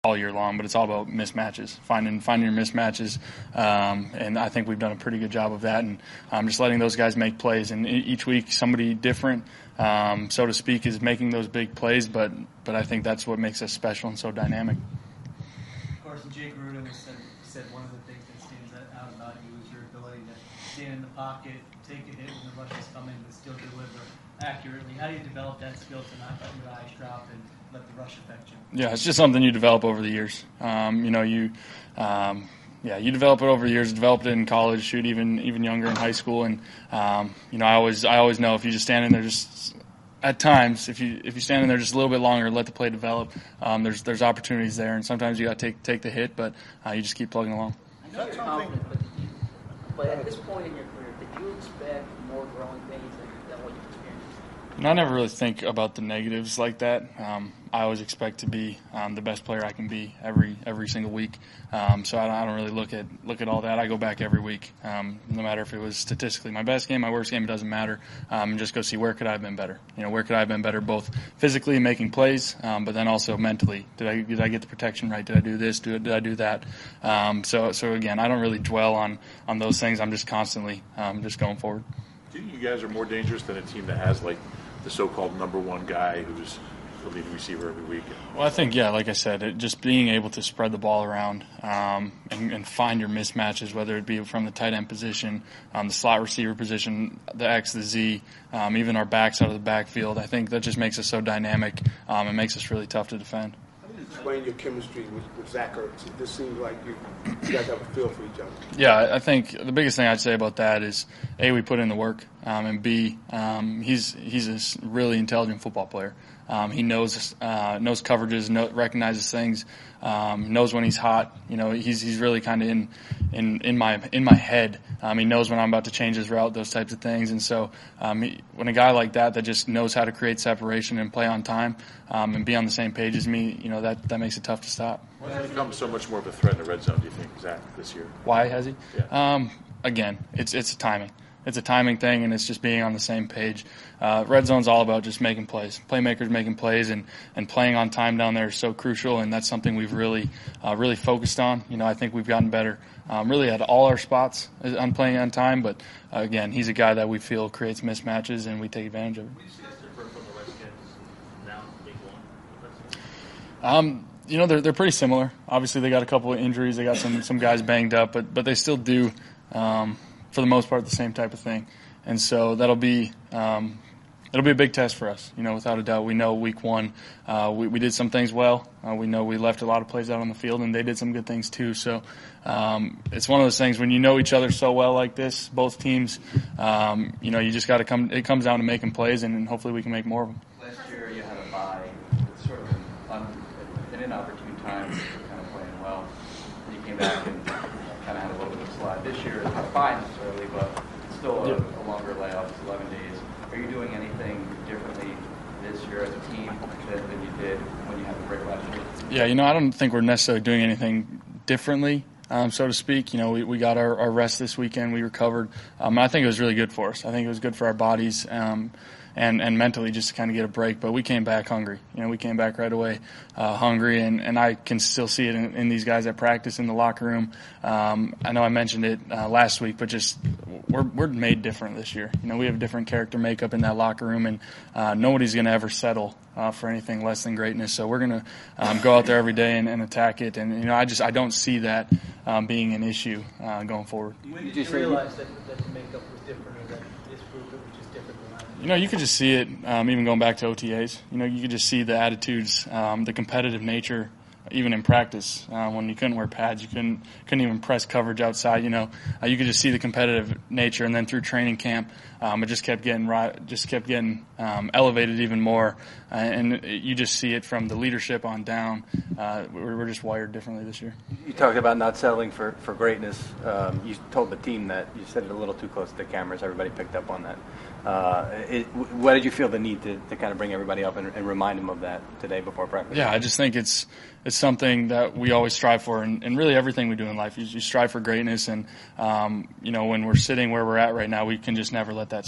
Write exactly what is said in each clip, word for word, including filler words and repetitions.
all year long, but it's all about mismatches, finding finding your mismatches, um, and I think we've done a pretty good job of that, and um, just letting those guys make plays. And each week, somebody different, um, so to speak, is making those big plays, but but I think that's what makes us special and so dynamic. Of course, Jay Gruden has said, said one of the things that stands out about you is your ability to stand in the pocket, take a hit when the rushes come in, but still deliver accurately. How do you develop that skill to not let your eyes drop and let the rush affect you? Yeah, it's just something you develop over the years. Um, you know, you, um, yeah, you develop it over the years. Developed it in college, shoot, even even younger in high school, and um, you know, I always I always know if you just stand in there, just at times, if you if you stand in there just a little bit longer, let the play develop. Um, there's there's opportunities there, and sometimes you got to take take the hit, but uh, you just keep plugging along. I know you're confident, but, did you, but at this point in your career, did you expect more growing pains than, than what you've experienced? And I never really think about the negatives like that. Um, I always expect to be um, the best player I can be every every single week. Um, so I don't, I don't really look at look at all that. I go back every week, um, no matter if it was statistically my best game, my worst game. It doesn't matter. Um, and just go see where could I have been better. You know, where could I have been better, both physically making plays, um, but then also mentally. Did I did I get the protection right? Did I do this? Did, did I do that? Um, so so again, I don't really dwell on on those things. I'm just constantly um, just going forward. Do you think you guys are more dangerous than a team that has like the so-called number one guy who's the lead receiver every week? Well, I think, yeah, like I said, it, just being able to spread the ball around um, and, and find your mismatches, whether it be from the tight end position, um, the slot receiver position, the X, the Z, um, even our backs out of the backfield. I think that just makes us so dynamic um, and makes us really tough to defend. How do you explain your chemistry with, with Zach Ertz? It just seems like you, you guys have a feel for each other. Yeah, I think the biggest thing I'd say about that is, A, we put in the work, um, and B, um, he's he's a really intelligent football player. Um, he knows uh, knows coverages, know, recognizes things, um, knows when he's hot. You know, he's he's really kind of in in in my in my head. Um, he knows when I'm about to change his route, those types of things. And so, um, he, when a guy like that that just knows how to create separation and play on time um, and be on the same page as me, you know, that that makes it tough to stop. Why has he become so much more of a threat in the red zone? Do you think, Zach, this year? Why has he? Yeah. Um, again, it's it's timing. It's a timing thing, and it's just being on the same page. Uh, red zone's all about just making plays. Playmakers making plays, and, and playing on time down there is so crucial, and that's something we've really uh, really focused on. You know, I think we've gotten better um, really at all our spots on playing on time, but uh, again, he's a guy that we feel creates mismatches, and we take advantage of it. What do you see as different from the Redskins now in week one? Um, you know, they're they're pretty similar. Obviously, they got a couple of injuries. They got some some guys banged up, but but they still do, um, for the most part, the same type of thing. And so that'll be um, it'll be a big test for us. You know, without a doubt. We know week one uh, we we did some things well. Uh, we know we left a lot of plays out on the field, and they did some good things too. So um, it's one of those things when you know each other so well like this, both teams. Um, you know, you just got to come. It comes down to making plays, and, and hopefully we can make more of them. Last year you had a bye. It's sort of an, un, an inopportune time. You were kind of playing well. And you came back and kind of had a little bit of a slide. This year it's not a bye necessarily, but it's still a, Yep. a longer layoff. It's eleven days. Are you doing anything differently this year as a team than, than you did when you had the break last year? Yeah, you know, I don't think we're necessarily doing anything differently, um, so to speak. You know, we, we got our, our rest this weekend. We recovered. Um, I think it was really good for us. I think it was good for our bodies um, and, and mentally just to kind of get a break. But we came back hungry. You know, we came back right away uh, hungry, and, and I can still see it in, in these guys that practice in the locker room. Um, I know I mentioned it uh, last week, but just we're we're made different this year. You know, we have a different character makeup in that locker room, and uh, nobody's going to ever settle uh, for anything less than greatness. So we're going to um, go out there every day and, and attack it. And you know, I just I don't see that um, being an issue uh, going forward. When did you realize that, that the makeup was different, or that this group it was just different than last year? You know, you could just see it, um, even going back to O T As. You know, you could just see the attitudes, um, the competitive nature, even in practice. Uh, when you couldn't wear pads, you couldn't couldn't even press coverage outside. You know, uh, you could just see the competitive nature, and then through training camp, um, it just kept getting right, just kept getting um, elevated even more. Uh, and it, you just see it from the leadership on down. Uh, we're, we're just wired differently this year. You talked about not settling for, for greatness. Um, you told the team that you said it a little too close to the cameras. Everybody picked up on that. Uh, it, what did you feel the need to, to kind of bring everybody up and, and remind them of that today before practice? Yeah, I just think it's it's something that we always strive for, and, and really everything we do in life. You, you strive for greatness, and um, you know, when we're sitting where we're at right now, we can just never let that slip.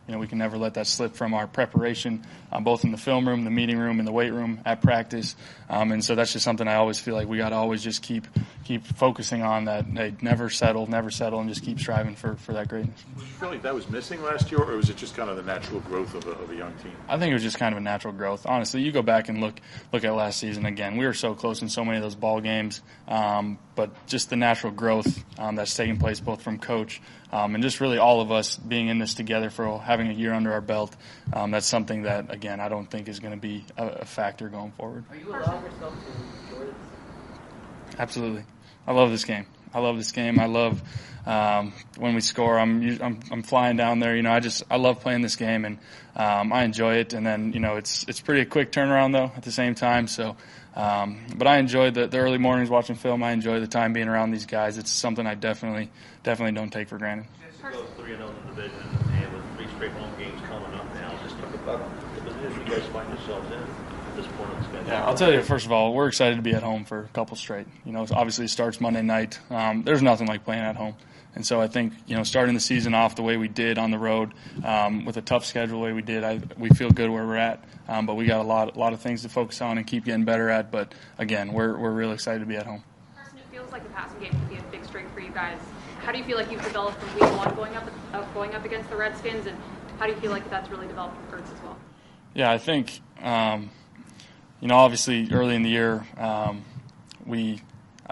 You know, we can never let that slip from our preparation, um, both in the film room, the meeting room, in the weight room, at practice. Um, and so that's just something I always feel like we got to always just keep keep focusing on, that they never settle, never settle, and just keep striving for, for that greatness. Did you feel like that was missing last year, or was it just kind of the natural growth of a, of a young team? I think it was just kind of a natural growth. Honestly, you go back and look look at last season again. We were so close in so many of those ball games, um, but just the natural growth um, that's taking place both from coach um, and just really all of us being in this together for having a year under our belt. Um, that's something that, again, I don't think is going to be a, a factor going forward. Are you allowing yourself to enjoy this? Absolutely. I love this game. I love this game. I love um, when we score. I'm, I'm I'm flying down there. You know, I just I love playing this game, and um, I enjoy it. And then you know, it's it's pretty a quick turnaround though at the same time. So, um, but I enjoy the, the early mornings watching film. I enjoy the time being around these guys. It's something I definitely definitely don't take for granted. Just to go three and zero in the division, and with three straight home games coming up now, just talk about the position you guys find yourselves in at this point of the schedule. Yeah, I'll tell you, first of all, we're excited to be at home for a couple straight. You know, obviously it starts Monday night. Um, there's nothing like playing at home. And so I think, you know, starting the season off the way we did on the road um, with a tough schedule the way we did, I, we feel good where we're at. Um, but we got a lot, a lot of things to focus on and keep getting better at. But, again, we're we're really excited to be at home. Carson, it feels like the passing game could be a big strength for you guys. How do you feel like you've developed from week one going up uh, going up against the Redskins, and how do you feel like that's really developed with Hurts as well? Yeah, I think, um, you know, obviously early in the year, um, we,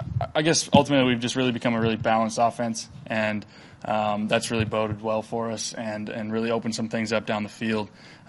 I guess ultimately we've just really become a really balanced offense, and um, that's really boded well for us and, and really opened some things up down the field.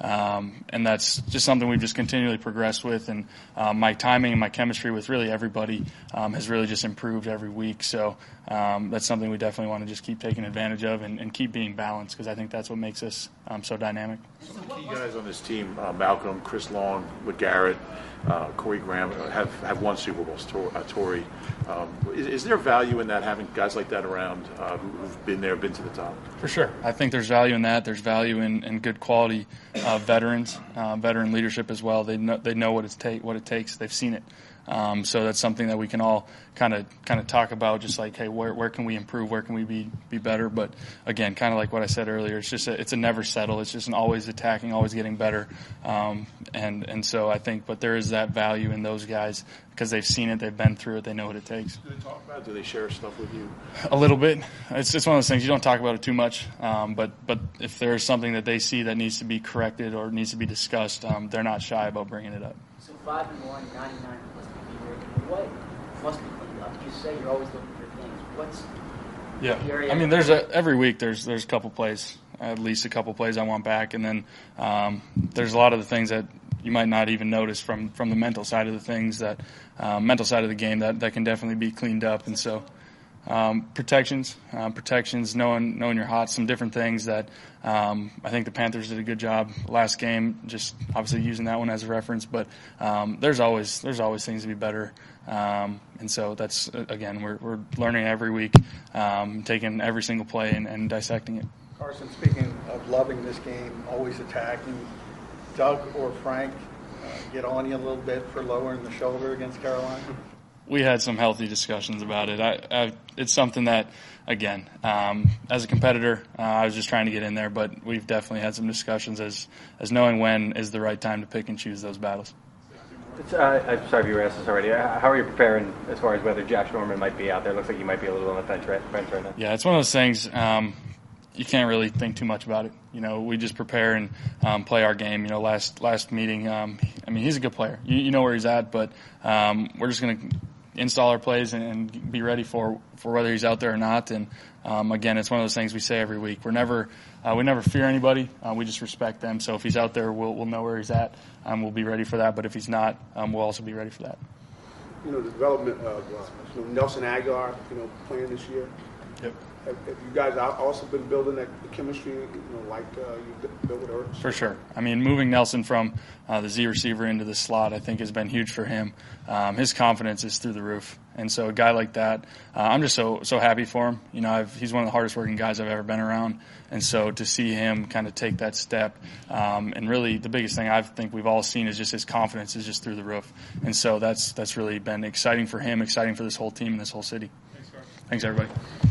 Um, and that's just something we've just continually progressed with. And um, my timing and my chemistry with really everybody um, has really just improved every week. So um, that's something we definitely want to just keep taking advantage of and, and keep being balanced, because I think that's what makes us um, so dynamic. Some of the key guys on this team, uh, Malcolm, Chris Long, LeGarrette, uh, Corey Graham, have, have won Super Bowls, Tor, uh, Torrey. Um, is, is there value in that, having guys like that around uh, who, who've been there, been to the top? For sure. I think there's value in that. There's value in, in good quality uh, veterans, uh, veteran leadership as well. They know, they know what, it's take, what it takes. They've seen it. Um, so that's something that we can all kind of kind of talk about, just like, hey, where where can we improve? Where can we be be better? But again, kind of like what I said earlier, it's just a, it's a never settle. It's just an always attacking, always getting better. Um, and and so I think, but there is that value in those guys because they've seen it, they've been through it, they know what it takes. Do they talk about it? Do they share stuff with you? A little bit. It's just one of those things, you don't talk about it too much. Um, but but if there's something that they see that needs to be corrected or needs to be discussed, um, they're not shy about bringing it up. So five and one, ninety-nine plus P P rating. What must be cleaned up? You say you're always looking for things. What's Yeah, the area? I mean, there's a every week there's there's a couple plays, at least a couple plays I want back, and then um, there's a lot of the things that you might not even notice from from the mental side of the things that um, mental side of the game that that can definitely be cleaned up, and so. Um, protections, um, protections, knowing knowing your hots, some different things that um, I think the Panthers did a good job last game. Just obviously using that one as a reference, but um, there's always there's always things to be better, um, and so that's again we're we're learning every week, um, taking every single play and, and dissecting it. Carson, speaking of loving this game, always attacking, Doug or Frank uh, get on you a little bit for lowering the shoulder against Carolina? We had some healthy discussions about it. I, I, it's something that, again, um, as a competitor, uh, I was just trying to get in there, but we've definitely had some discussions as, as knowing when is the right time to pick and choose those battles. It's, uh, I'm sorry if you were asked this already. How are you preparing as far as whether Josh Norman might be out there? It looks like he might be a little on the fence right, fence right now. Yeah, it's one of those things. Um, you can't really think too much about it. You know, we just prepare and um, play our game. You know, last last meeting, um, I mean, he's a good player. You, you know where he's at, but um, we're just going to install our plays and, and be ready for, for whether he's out there or not. And um, again, it's one of those things we say every week. We're never uh, we never fear anybody. Uh, we just respect them. So if he's out there, we'll we'll know where he's at. Um, we'll be ready for that. But if he's not, um, we'll also be ready for that. You know, the development of uh, you know, Nelson Aguilar, you know, playing this year. Yep. Have, have you guys also been building that chemistry, you know, like uh, you built with Ertz? For sure. I mean, moving Nelson from uh, the Z receiver into the slot, I think, has been huge for him. Um, his confidence is through the roof, and so a guy like that, uh, I'm just so so happy for him. You know, I've, he's one of the hardest working guys I've ever been around, and so to see him kind of take that step, um, and really the biggest thing I think we've all seen is just his confidence is just through the roof, and so that's that's really been exciting for him, exciting for this whole team and this whole city. Thanks, Carson. Thanks, everybody.